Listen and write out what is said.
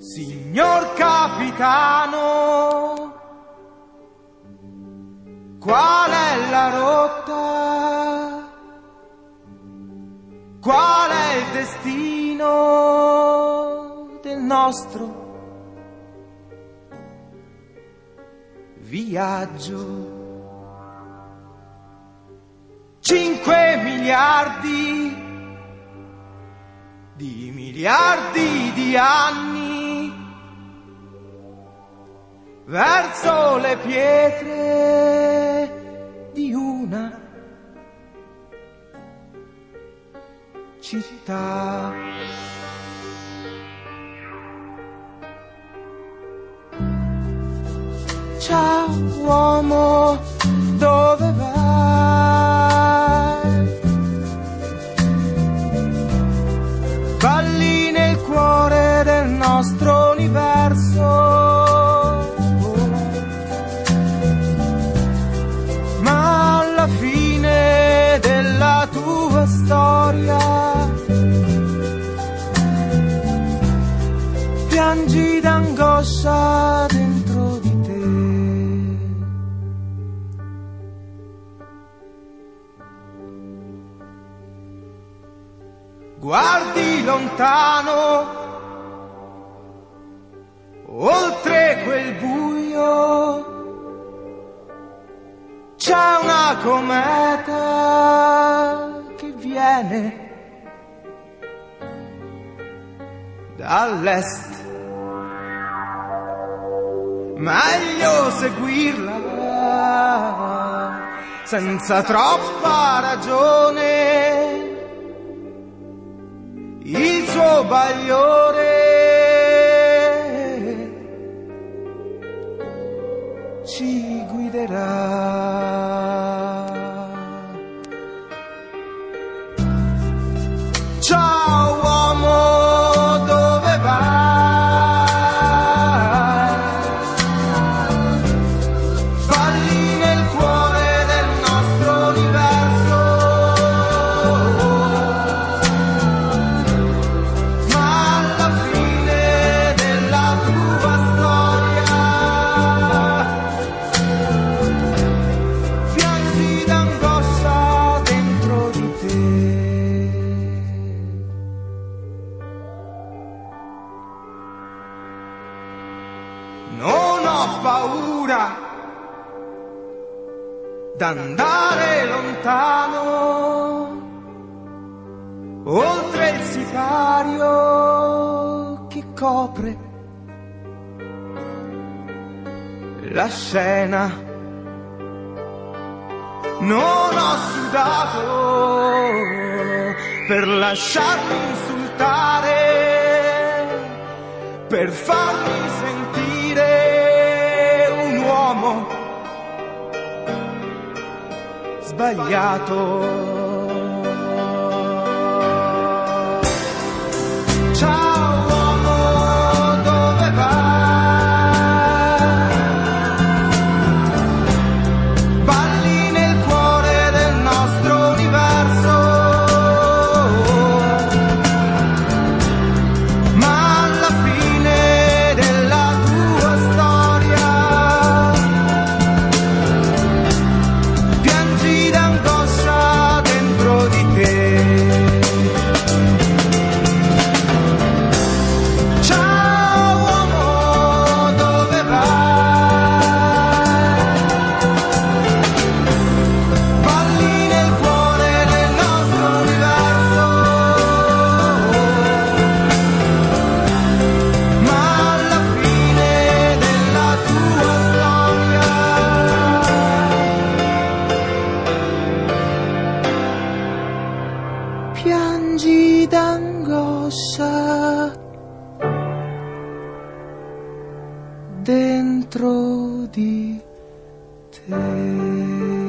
Signor capitano, qual è la rotta? Qual è il destino del nostro viaggio? 5 miliardi di anni verso le pietre di una città. Ciao uomo, dove vai? Balli nel cuore del nostro universo, ma alla fine della tua storia piangi d'angoscia dentro di te. Guardi lontano, oltre quel buio, c'è una cometa che viene dall'est. Meglio seguirla senza troppa ragione. Il suo bagliore ci guiderà. Ciao uomo, dove vai? Balli nel cuore del nostro universo, ma alla fine della tua storia piangi d'angoscia dentro di te. Non ho paura d'andare lontano, oltre il sipario che copre la scena. Non ho sudato per lasciarmi insultare, per farmi sentire un uomo sbagliato. Ciao uomo, dove vai? Balli nel cuore del nostro universo, ma alla fine della tua storia piangi d'angoscia dentro di te. Ciao uomo, dove vai? Balli nel cuore del nostro universo, ma alla fine della tua storia piangi d'angoscia dentro di te.